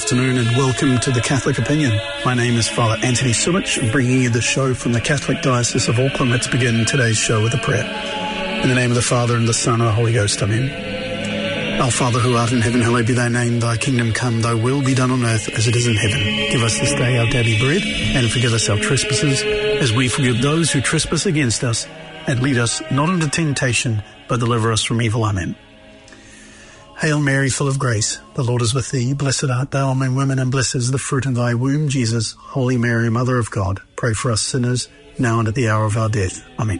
afternoon and welcome to The Catholic Opinion. My name is Father Anthony Sumich, bringing you the show from the Catholic Diocese of Auckland. Let's begin today's show with a prayer. In the name of the Father and the Son and the Holy Ghost, Amen. Our Father who art in heaven, hallowed be thy name, thy kingdom come, thy will be done on earth as it is in heaven. Give us this day our daily bread and forgive us our trespasses as we forgive those who trespass against us. And lead us not into temptation, but deliver us from evil. Amen. Hail Mary, full of grace, the Lord is with thee. Blessed art thou among women, and blessed is the fruit of thy womb, Jesus. Holy Mary, Mother of God, pray for us sinners, now and at the hour of our death. Amen.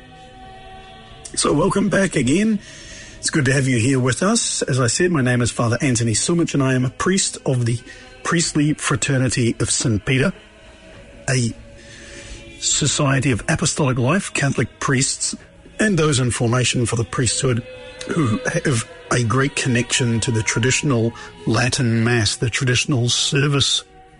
So welcome back again. It's good to have you here with us. As I said, my name is Father Anthony Sumich, and I am a priest of the Priestly Fraternity of St. Peter, a society of apostolic life, Catholic priests, and those in formation for the priesthood who have a great connection to the traditional Latin Mass, the traditional service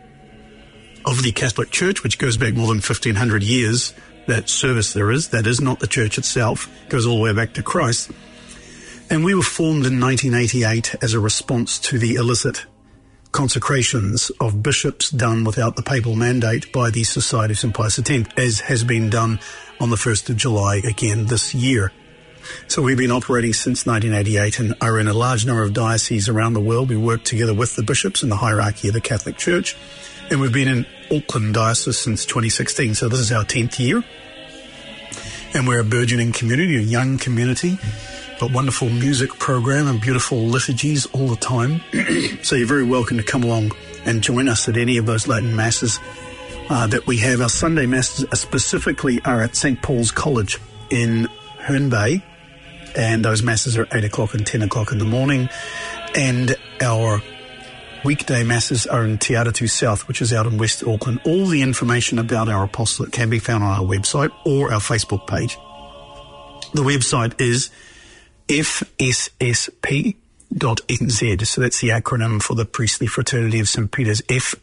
of the Catholic Church, which goes back more than 1,500 years. That service that is not the Church itself, goes all the way back to Christ. And we were formed in 1988 as a response to the illicit consecrations of bishops done without the papal mandate by the Society of St. Pius X, as has been done on the 1st of July again this year. So we've been operating since 1988 and are in a large number of dioceses around the world. We work together with the bishops in the hierarchy of the Catholic Church, and we've been in Auckland Diocese since 2016, so this is our 10th year. And we're a burgeoning community, a young community, a wonderful music program and beautiful liturgies all the time. So you're very welcome to come along and join us at any of those Latin Masses that we have. Our Sunday Masses specifically are at St. Paul's College in Herne Bay, and those Masses are at 8 o'clock and 10 o'clock in the morning. And our weekday Masses are in Te Atatū South, which is out in West Auckland. All the information about our apostolate can be found on our website or our Facebook page. The website is fssp.nz. So that's the acronym for the Priestly Fraternity of St. Peter's,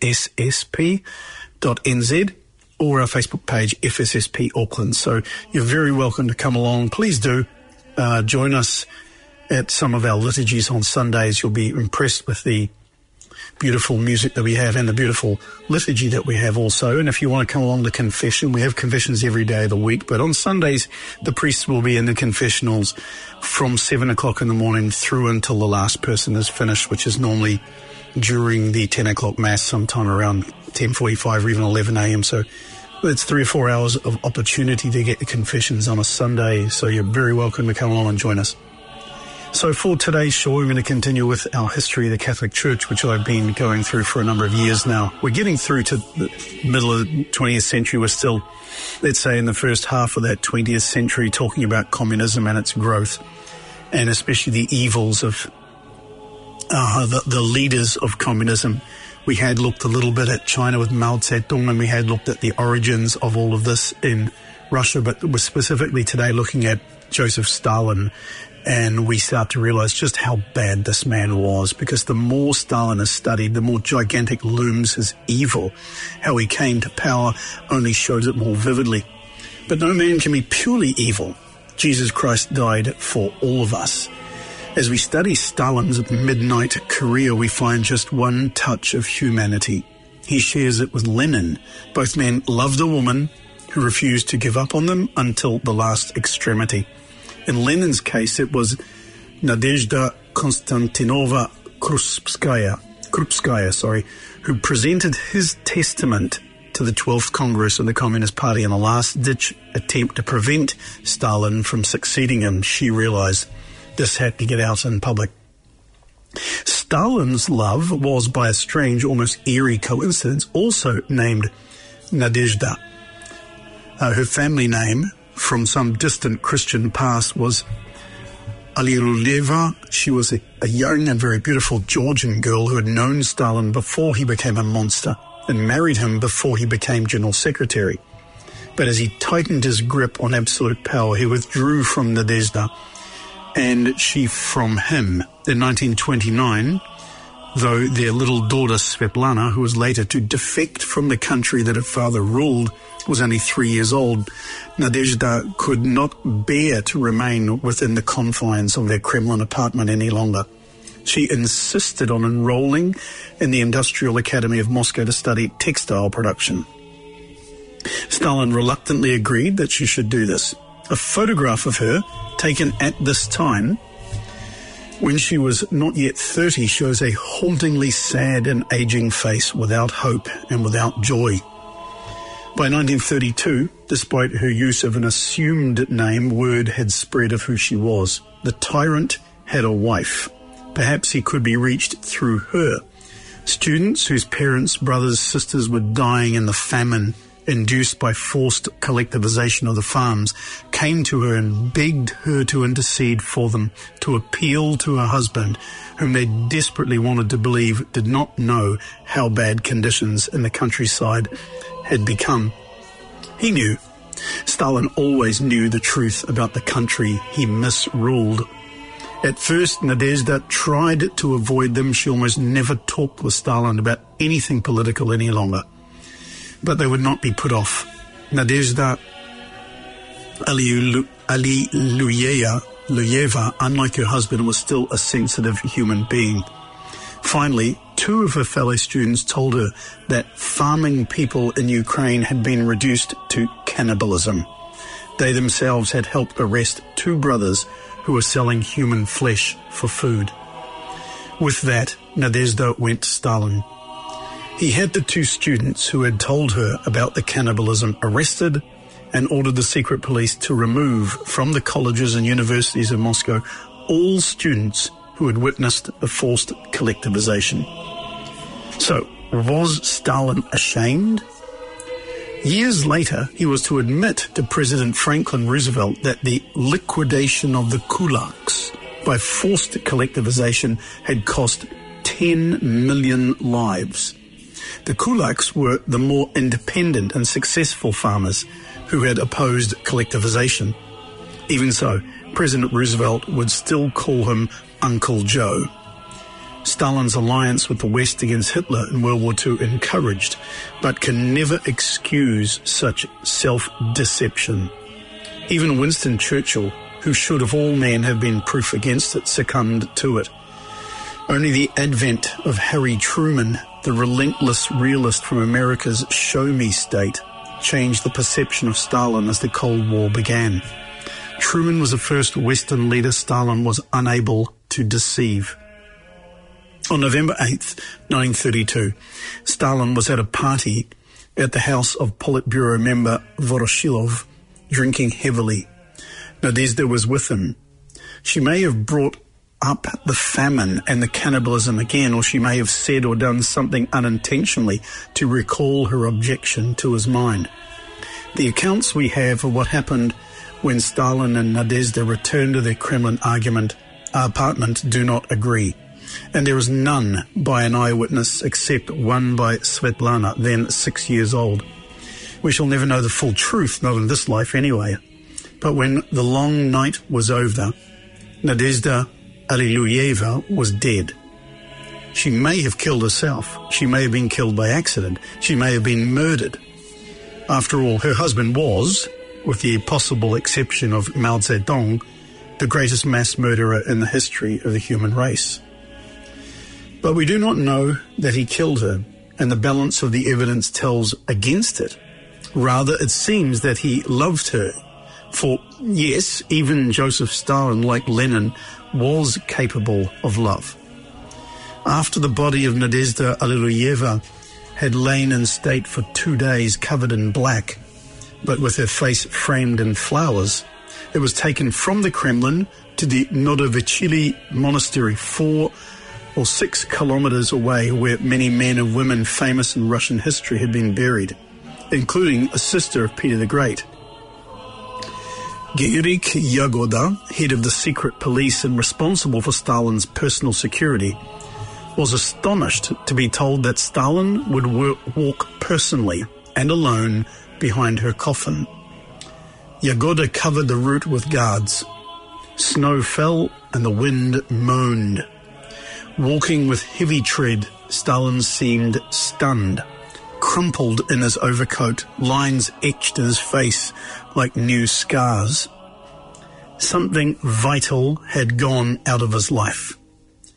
fssp.nz, or our Facebook page, FSSP Auckland. So you're very welcome to come along. Please do join us at some of our liturgies on Sundays. You'll be impressed with the beautiful music that we have and the beautiful liturgy that we have also. And if you want to come along to confession, we have confessions every day of the week. But on Sundays, the priests will be in the confessionals from 7 o'clock in the morning through until the last person is finished, which is normally during the 10 o'clock Mass, sometime around 10:45 or even 11 a.m. So it's 3 or 4 hours of opportunity to get the confessions on a Sunday. So you're very welcome to come along and join us. So for today's show, we're going to continue with our history of the Catholic Church, which I've been going through for a number of years now. We're getting through to the middle of the 20th century. We're still, let's say, in the first half of that 20th century, talking about communism and its growth, and especially the evils of the leaders of communism. We had looked a little bit at China with Mao Zedong, and we had looked at the origins of all of this in Russia, but we're specifically today looking at Joseph Stalin. And we start to realize just how bad this man was, because the more Stalin is studied, the more gigantic looms his evil. How he came to power only shows it more vividly. But no man can be purely evil. Jesus Christ died for all of us. As we study Stalin's midnight career, we find just one touch of humanity. He shares it with Lenin. Both men loved a woman who refused to give up on them until the last extremity. In Lenin's case, it was Nadezhda Konstantinovna Krupskaya, who presented his testament to the 12th Congress of the Communist Party in a last-ditch attempt to prevent Stalin from succeeding him. She realized this had to get out in public. Stalin's love was, by a strange, almost eerie coincidence, also named Nadezhda. Her family name from some distant Christian past was Aliruleva. She was a young and very beautiful Georgian girl who had known Stalin before he became a monster and married him before he became General Secretary. But as he tightened his grip on absolute power, he withdrew from Nadezhda and she from him. In 1929, though their little daughter Svetlana, who was later to defect from the country that her father ruled, was only 3 years old, Nadezhda could not bear to remain within the confines of their Kremlin apartment any longer. She insisted on enrolling in the Industrial Academy of Moscow to study textile production. Stalin reluctantly agreed that she should do this. A photograph of her, taken at this time, when she was not yet 30, shows a hauntingly sad and aging face without hope and without joy. By 1932, despite her use of an assumed name, word had spread of who she was. The tyrant had a wife. Perhaps he could be reached through her. Students whose parents, brothers, sisters were dying in the famine induced by forced collectivization of the farms came to her and begged her to intercede for them, to appeal to her husband, whom they desperately wanted to believe did not know how bad conditions in the countryside had become. He knew. Stalin always knew the truth about the country he misruled. At first, Nadezhda tried to avoid them. She almost never talked with Stalin about anything political any longer. But they would not be put off. Nadezhda Aliluyeva, unlike her husband, was still a sensitive human being. Finally, two of her fellow students told her that farming people in Ukraine had been reduced to cannibalism. They themselves had helped arrest two brothers who were selling human flesh for food. With that, Nadezhda went to Stalin. He had the two students who had told her about the cannibalism arrested and ordered the secret police to remove from the colleges and universities of Moscow all students who had witnessed the forced collectivization. So, was Stalin ashamed? Years later, he was to admit to President Franklin Roosevelt that the liquidation of the kulaks by forced collectivization had cost 10 million lives. The kulaks were the more independent and successful farmers who had opposed collectivization. Even so, President Roosevelt would still call him Uncle Joe. Stalin's alliance with the West against Hitler in World War II encouraged, but can never excuse such self-deception. Even Winston Churchill, who should of all men have been proof against it, succumbed to it. Only the advent of Harry Truman, the relentless realist from America's show-me state, changed the perception of Stalin as the Cold War began. Truman was the first Western leader Stalin was unable to deceive. On November 8th, 1932, Stalin was at a party at the house of Politburo member Voroshilov, drinking heavily. Nadezhda was with him. She may have brought up the famine and the cannibalism again, or she may have said or done something unintentionally to recall her objection to his mind. The accounts we have of what happened when Stalin and Nadezhda returned to their Kremlin apartment do not agree. And there is none by an eyewitness except one by Svetlana, then 6 years old. We shall never know the full truth, not in this life anyway. But when the long night was over, Nadezhda Aliluyeva was dead. She may have killed herself. She may have been killed by accident. She may have been murdered. After all, her husband was, with the possible exception of Mao Zedong, the greatest mass murderer in the history of the human race. But we do not know that he killed her, and the balance of the evidence tells against it. Rather, it seems that he loved her. For, yes, even Joseph Stalin, like Lenin, was capable of love. After the body of Nadezhda Aliluyeva had lain in state for 2 days covered in black, but with her face framed in flowers, it was taken from the Kremlin to the Novodevichy monastery, 4 or 6 kilometers away, where many men and women famous in Russian history had been buried, including a sister of Peter the Great. Gairik Yagoda, head of the secret police and responsible for Stalin's personal security, was astonished to be told that Stalin would walk personally and alone behind her coffin. Yagoda covered the route with guards. Snow fell and the wind moaned. Walking with heavy tread, Stalin seemed stunned, crumpled in his overcoat, lines etched in his face like new scars. Something vital had gone out of his life.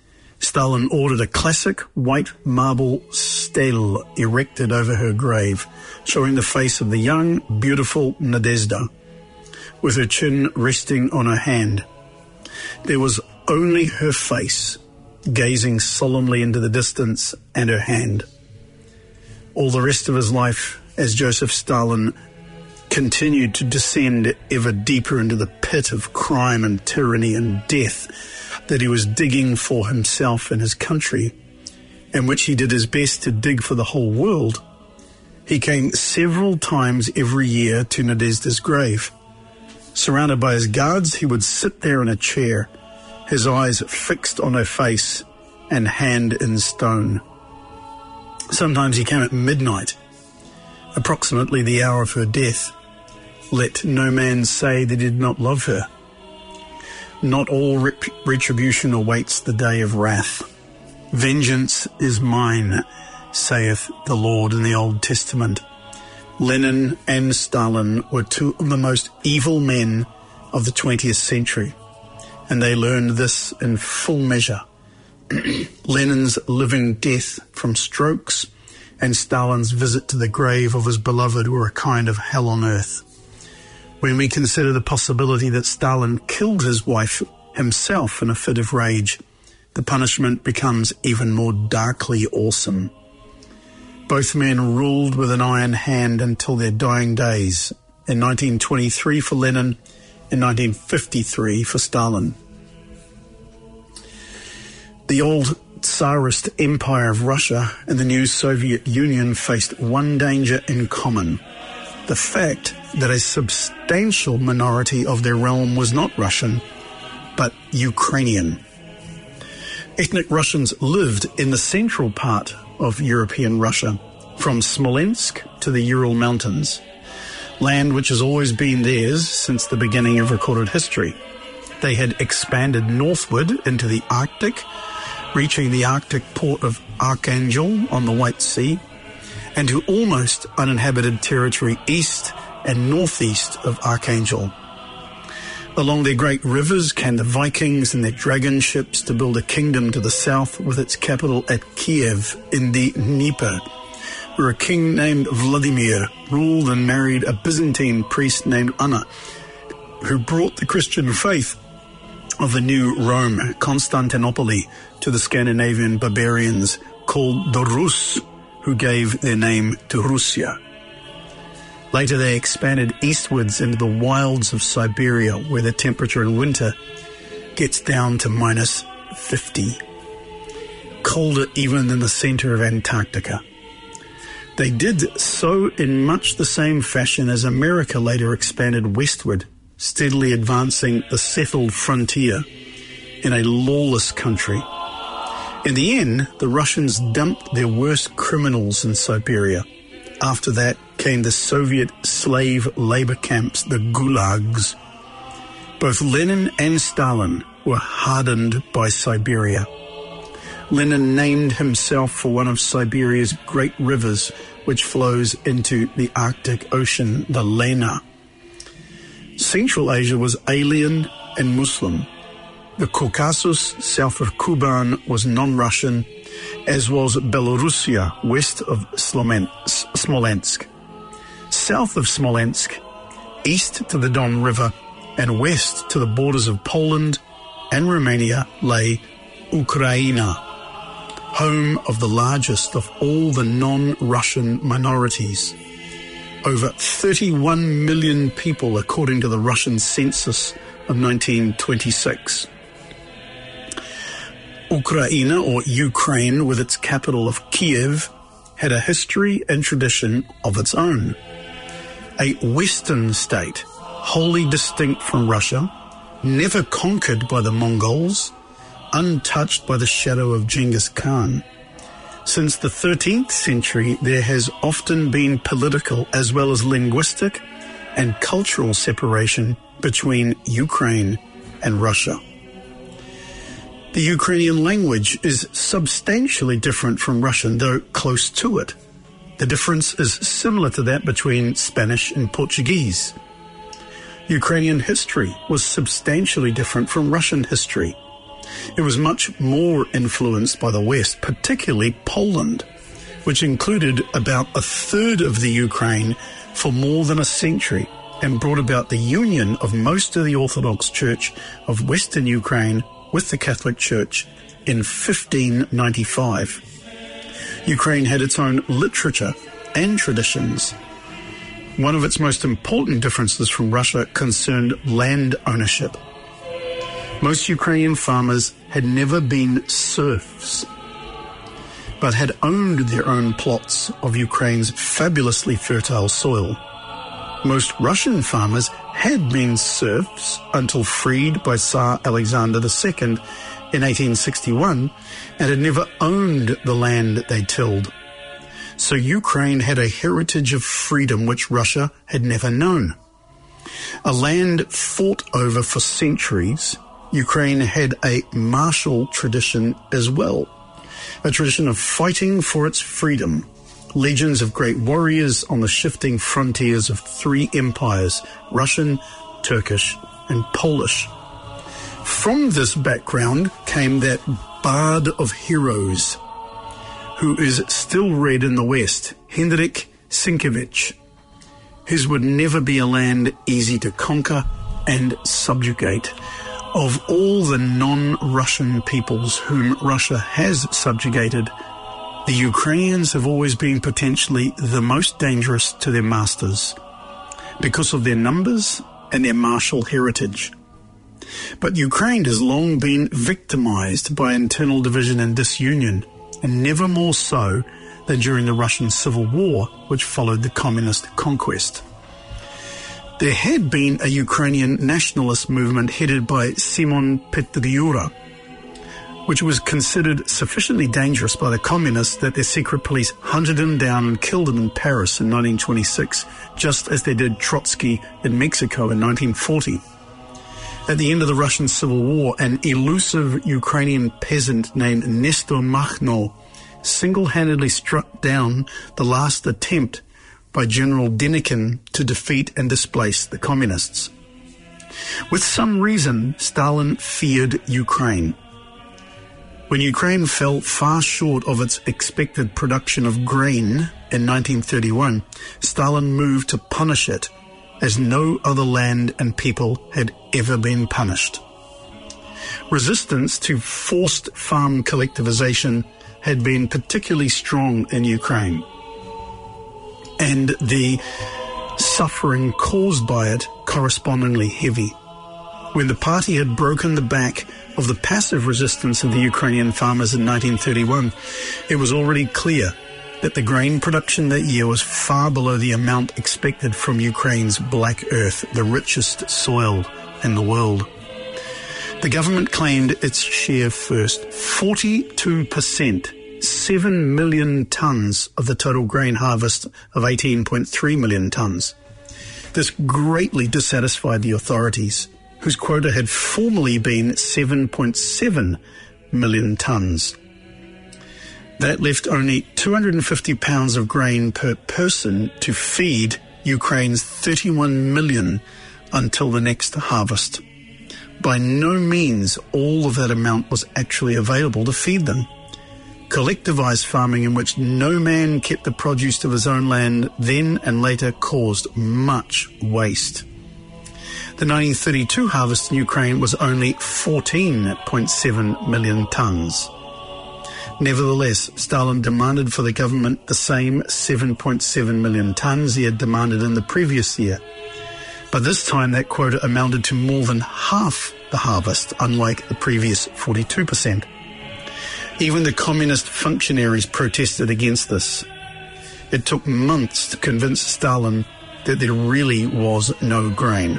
Stalin ordered a classic white marble stele erected over her grave, showing the face of the young, beautiful Nadezhda, with her chin resting on her hand. There was only her face, gazing solemnly into the distance, and her hand. All the rest of his life, as Joseph Stalin continued to descend ever deeper into the pit of crime and tyranny and death that he was digging for himself and his country, and which he did his best to dig for the whole world, he came several times every year to Nadezhda's grave. Surrounded by his guards, he would sit there in a chair, his eyes fixed on her face and hand in stone. Sometimes he came at midnight, approximately the hour of her death. Let no man say that he did not love her. Not all retribution awaits the day of wrath. Vengeance is mine, saith the Lord in the Old Testament. Lenin and Stalin were two of the most evil men of the 20th century, and they learned this in full measure. Lenin's living death from strokes and Stalin's visit to the grave of his beloved were a kind of hell on earth. When we consider the possibility that Stalin killed his wife himself in a fit of rage, the punishment becomes even more darkly awesome. Both men ruled with an iron hand until their dying days, in 1923 for Lenin, in 1953 for Stalin. The old Tsarist Empire of Russia and the new Soviet Union faced one danger in common: the fact that a substantial minority of their realm was not Russian, but Ukrainian. Ethnic Russians lived in the central part of European Russia, from Smolensk to the Ural Mountains, land which has always been theirs since the beginning of recorded history. They had expanded northward into the Arctic, reaching the Arctic port of Archangel on the White Sea, and to almost uninhabited territory east and northeast of Archangel. Along their great rivers came the Vikings and their dragon ships to build a kingdom to the south with its capital at Kiev in the Dnieper, where a king named Vladimir ruled and married a Byzantine priest named Anna, who brought the Christian faith of the new Rome, Constantinople, to the Scandinavian barbarians called the Rus, who gave their name to Russia. Later they expanded eastwards into the wilds of Siberia, where the temperature in winter gets down to minus 50, colder even than the center of Antarctica. They did so in much the same fashion as America later expanded westward, steadily advancing the settled frontier in a lawless country. In the end, the Russians dumped their worst criminals in Siberia. After that came the Soviet slave labor camps, the gulags. Both Lenin and Stalin were hardened by Siberia. Lenin named himself for one of Siberia's great rivers, which flows into the Arctic Ocean, the Lena. Central Asia was alien and Muslim. The Caucasus, south of Kuban, was non-Russian, as was Belorussia, west of Smolensk. South of Smolensk, east to the Don River, and west to the borders of Poland and Romania lay Ukraina, home of the largest of all the non-Russian minorities. Over 31 million people, according to the Russian census of 1926. Ukraina, or Ukraine, with its capital of Kiev, had a history and tradition of its own. A Western state, wholly distinct from Russia, never conquered by the Mongols, untouched by the shadow of Genghis Khan. Since the 13th century, there has often been political as well as linguistic and cultural separation between Ukraine and Russia. The Ukrainian language is substantially different from Russian, though close to it. The difference is similar to that between Spanish and Portuguese. Ukrainian history was substantially different from Russian history. It was much more influenced by the West, particularly Poland, which included about a third of the Ukraine for more than a century and brought about the union of most of the Orthodox Church of Western Ukraine with the Catholic Church in 1595. Ukraine had its own literature and traditions. One of its most important differences from Russia concerned land ownership. Most Ukrainian farmers had never been serfs, but had owned their own plots of Ukraine's fabulously fertile soil. Most Russian farmers had been serfs until freed by Tsar Alexander II in 1861 and had never owned the land they tilled. So Ukraine had a heritage of freedom which Russia had never known. A land fought over for centuries, Ukraine had a martial tradition as well, a tradition of fighting for its freedom. Legions of great warriors on the shifting frontiers of three empires, Russian, Turkish, and Polish. From this background came that bard of heroes, who is still read in the West, Henryk Sienkiewicz. His would never be a land easy to conquer and subjugate. Of all the non-Russian peoples whom Russia has subjugated, the Ukrainians have always been potentially the most dangerous to their masters because of their numbers and their martial heritage. But Ukraine has long been victimized by internal division and disunion, and never more so than during the Russian Civil War, which followed the communist conquest. There had been a Ukrainian nationalist movement headed by Simon Petliura, which was considered sufficiently dangerous by the communists that their secret police hunted him down and killed him in Paris in 1926, just as they did Trotsky in Mexico in 1940. At the end of the Russian Civil War, an elusive Ukrainian peasant named Nestor Makhno single-handedly struck down the last attempt by General Denikin to defeat and displace the communists. With some reason, Stalin feared Ukraine. When Ukraine fell far short of its expected production of grain in 1931, Stalin moved to punish it as no other land and people had ever been punished. Resistance to forced farm collectivization had been particularly strong in Ukraine, and the suffering caused by it correspondingly heavy. When the party had broken the back of the passive resistance of the Ukrainian farmers in 1931, it was already clear that the grain production that year was far below the amount expected from Ukraine's black earth, the richest soil in the world. The government claimed its share first, 42%, 7 million tonnes of the total grain harvest of 18.3 million tonnes. This greatly dissatisfied the authorities, whose quota had formerly been 7.7 million tonnes. That left only 250 pounds of grain per person to feed Ukraine's 31 million until the next harvest. By no means all of that amount was actually available to feed them. Collectivized farming, in which no man kept the produce of his own land, then and later caused much waste. The 1932 harvest in Ukraine was only 14.7 million tonnes. Nevertheless, Stalin demanded for the government the same 7.7 million tonnes he had demanded in the previous year. But this time that quota amounted to more than half the harvest, unlike the previous 42%. Even the communist functionaries protested against this. It took months to convince Stalin that there really was no grain.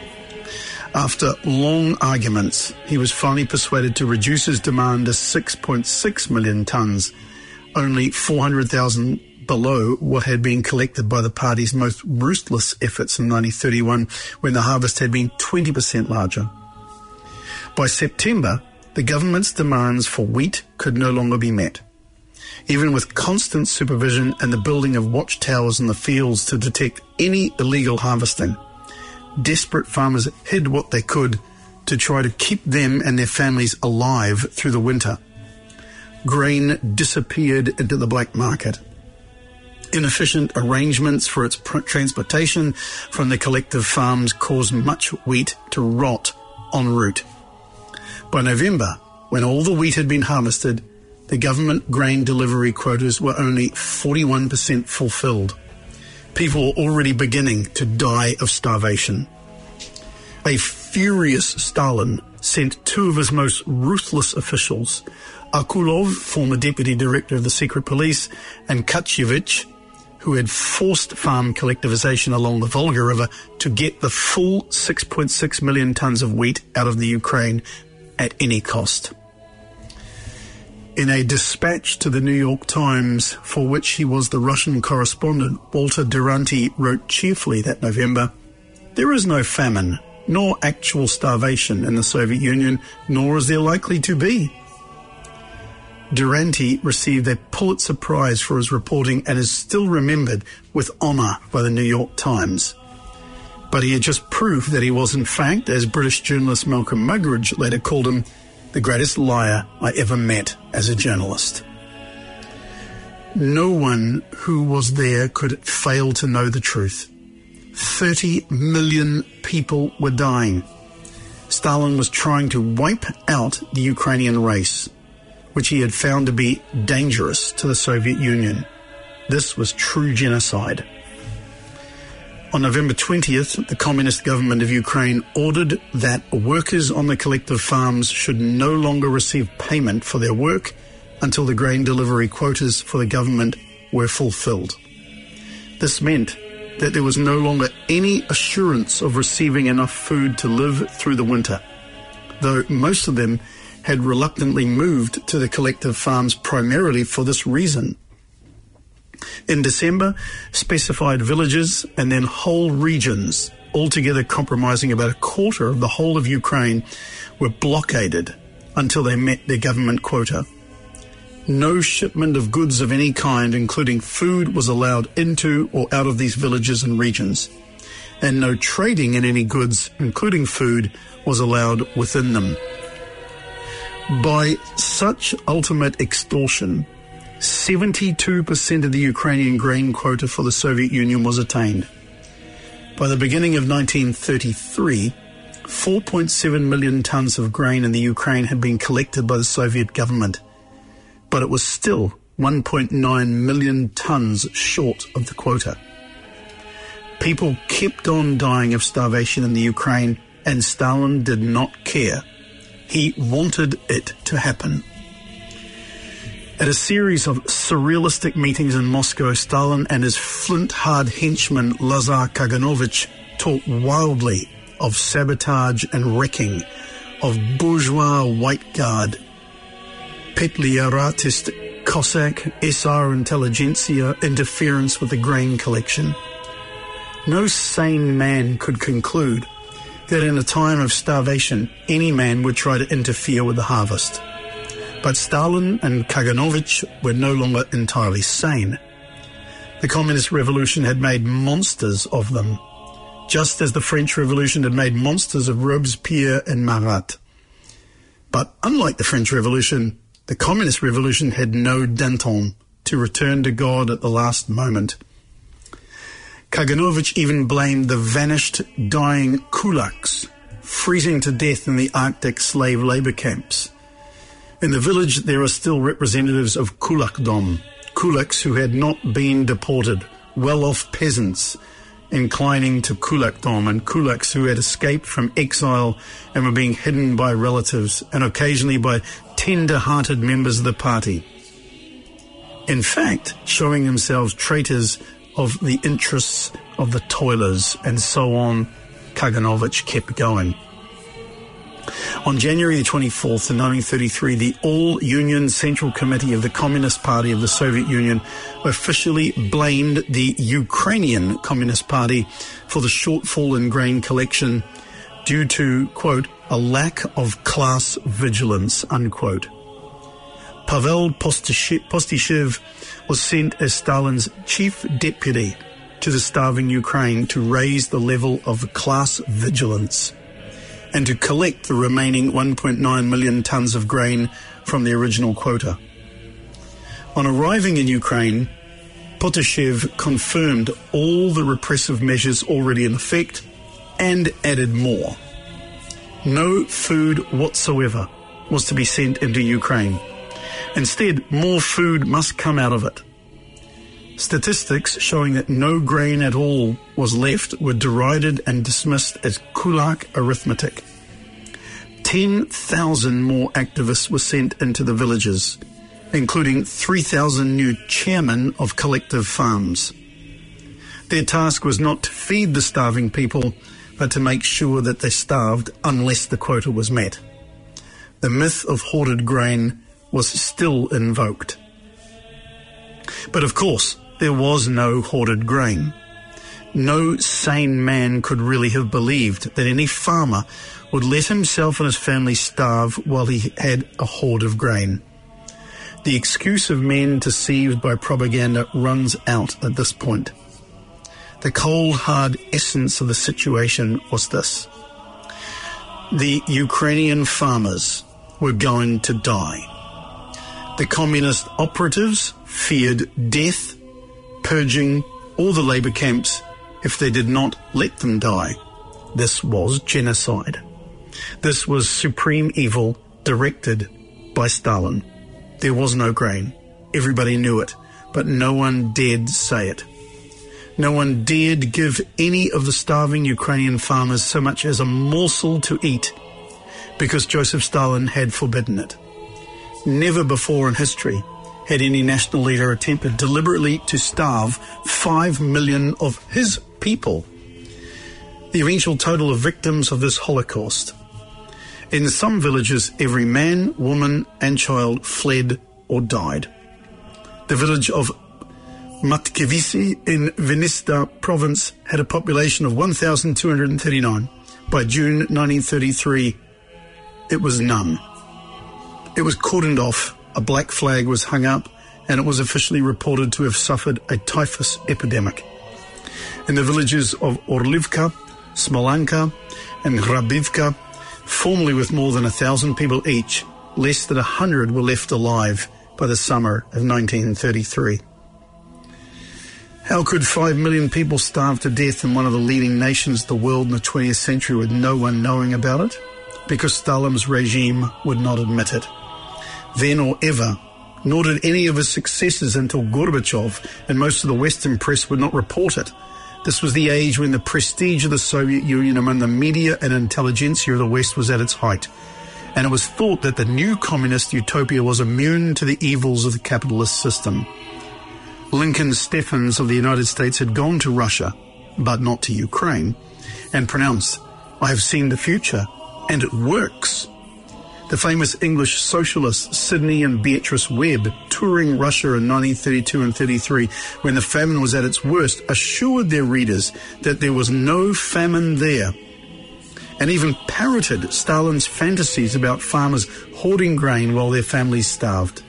After long arguments, he was finally persuaded to reduce his demand to 6.6 million tonnes, only 400,000 below what had been collected by the party's most ruthless efforts in 1931, when the harvest had been 20% larger. By September, the government's demands for wheat could no longer be met. Even with constant supervision and the building of watchtowers in the fields to detect any illegal harvesting, desperate farmers hid what they could to try to keep them and their families alive through the winter. Grain disappeared into the black market. Inefficient arrangements for its transportation from the collective farms caused much wheat to rot en route. By November, when all the wheat had been harvested, the government grain delivery quotas were only 41% fulfilled. People were already beginning to die of starvation. A furious Stalin sent two of his most ruthless officials, Akulov, former deputy director of the secret police, and Kachevich, who had forced farm collectivization along the Volga River, to get the full 6.6 million tons of wheat out of the Ukraine at any cost. In a dispatch to the New York Times, for which he was the Russian correspondent, Walter Duranty wrote cheerfully that November, "There is no famine, nor actual starvation in the Soviet Union, nor is there likely to be." Duranty received a Pulitzer Prize for his reporting and is still remembered with honour by the New York Times. But he had just proved that he was, in fact, as British journalist Malcolm Muggeridge later called him, the greatest liar I ever met as a journalist. No one who was there could fail to know the truth. 30 million people were dying. Stalin was trying to wipe out the Ukrainian race, which he had found to be dangerous to the Soviet Union. This was true genocide. On November 20th, the communist government of Ukraine ordered that workers on the collective farms should no longer receive payment for their work until the grain delivery quotas for the government were fulfilled. This meant that there was no longer any assurance of receiving enough food to live through the winter, though most of them had reluctantly moved to the collective farms primarily for this reason. In December, specified villages and then whole regions, altogether comprising about a quarter of the whole of Ukraine, were blockaded until they met their government quota. No shipment of goods of any kind, including food, was allowed into or out of these villages and regions, and no trading in any goods, including food, was allowed within them. By such ultimate extortion, 72% of the Ukrainian grain quota for the Soviet Union was attained. By the beginning of 1933, 4.7 million tons of grain in the Ukraine had been collected by the Soviet government, but it was still 1.9 million tons short of the quota. People kept on dying of starvation in the Ukraine, and Stalin did not care. He wanted it to happen. At a series of surrealistic meetings in Moscow, Stalin and his flint-hard henchman Lazar Kaganovich talked wildly of sabotage and wrecking, of bourgeois white guard, petlyaratist Cossack SR intelligentsia interference with the grain collection. No sane man could conclude that in a time of starvation, any man would try to interfere with the harvest. But Stalin and Kaganovich were no longer entirely sane. The Communist Revolution had made monsters of them, just as the French Revolution had made monsters of Robespierre and Marat. But unlike the French Revolution, the Communist Revolution had no Danton to return to God at the last moment. Kaganovich even blamed the vanished, dying kulaks, freezing to death in the Arctic slave labor camps. In the village, there are still representatives of kulakdom, kulaks who had not been deported, well-off peasants inclining to kulakdom, and kulaks who had escaped from exile and were being hidden by relatives and occasionally by tender-hearted members of the party. In fact, showing themselves traitors of the interests of the toilers, and so on, Kaganovich kept going. On January the 24th, in 1933, the All-Union Central Committee of the Communist Party of the Soviet Union officially blamed the Ukrainian Communist Party for the shortfall in grain collection due to, quote, a lack of class vigilance, unquote. Pavel Postyshev was sent as Stalin's chief deputy to the starving Ukraine to raise the level of class vigilance. and to collect the remaining 1.9 million tons of grain from the original quota. On arriving in Ukraine, Potashev confirmed all the repressive measures already in effect and added more. No food whatsoever was to be sent into Ukraine. Instead, more food must come out of it. Statistics showing that no grain at all was left were derided and dismissed as kulak arithmetic. 10,000 more activists were sent into the villages, including 3,000 new chairmen of collective farms. Their task was not to feed the starving people, but to make sure that they starved unless the quota was met. The myth of hoarded grain was still invoked. But of course, there was no hoarded grain. No sane man could really have believed that any farmer would let himself and his family starve while he had a hoard of grain. The excuse of men deceived by propaganda runs out at this point. The cold, hard essence of the situation was this. The Ukrainian farmers were going to die. The communist operatives feared death, purging all the labour camps if they did not let them die. This was genocide. This was supreme evil directed by Stalin. There was no grain. Everybody knew it, but no one dared say it. No one dared give any of the starving Ukrainian farmers so much as a morsel to eat, because Joseph Stalin had forbidden it. Never before in history had any national leader attempted deliberately to starve 5 million of his people. The eventual total of victims of this Holocaust. In some villages, every man, woman and child fled or died. The village of Matkivisi in Vinnytsia province had a population of 1,239. By June 1933, it was none. It was cordoned off, a black flag was hung up, and it was officially reported to have suffered a typhus epidemic. In the villages of Orlivka, Smolanka and Hrabivka, formerly with more than 1,000 people each, less than 100 were left alive by the summer of 1933. How could 5 million people starve to death in one of the leading nations of the world in the 20th century with no one knowing about it? Because Stalin's regime would not admit it. Then or ever, nor did any of his successors until Gorbachev and most of the Western press would not report it. This was the age when the prestige of the Soviet Union among the media and intelligentsia of the West was at its height, and it was thought that the new communist utopia was immune to the evils of the capitalist system. Lincoln Steffens of the United States had gone to Russia, but not to Ukraine, and pronounced, "I have seen the future, and it works." The famous English socialists Sidney and Beatrice Webb, touring Russia in 1932 and 33, when the famine was at its worst, assured their readers that there was no famine there, and even parroted Stalin's fantasies about farmers hoarding grain while their families starved.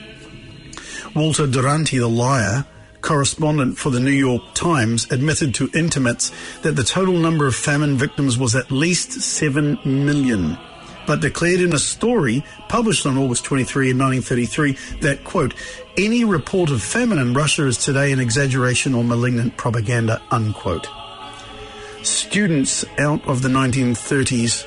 Walter Duranty, the liar, correspondent for the New York Times, admitted to intimates that the total number of famine victims was at least 7 million, but declared in a story published on August 23 in 1933 that, quote, "any report of famine in Russia is today an exaggeration or malignant propaganda," unquote. Students of the 1930s,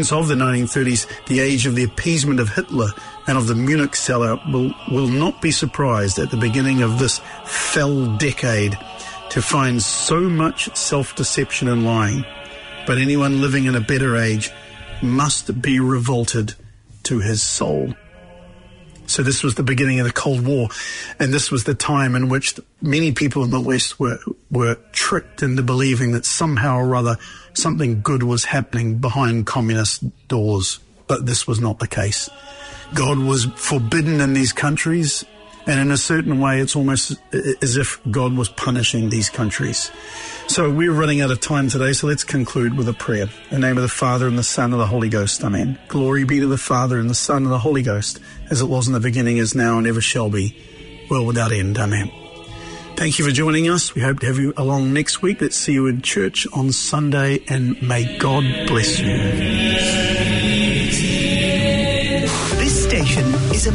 the age of the appeasement of Hitler and of the Munich sellout, will not be surprised at the beginning of this fell decade to find so much self-deception and lying. But anyone living in a better age must be revolted to his soul. So this was the beginning of the Cold War, and this was the time in which many people in the West were tricked into believing that somehow or other something good was happening behind communist doors. But this was not the case. God was forbidden in these countries, and in a certain way it's almost as if God was punishing these countries. So we're running out of time today, so let's conclude with a prayer. In the name of the Father, and the Son, and the Holy Ghost. Amen. Glory be to the Father, and the Son, and the Holy Ghost, as it was in the beginning, is now, and ever shall be, world without end. Amen. Thank you for joining us. We hope to have you along next week. Let's see you in church on Sunday, and may God bless you. This station is a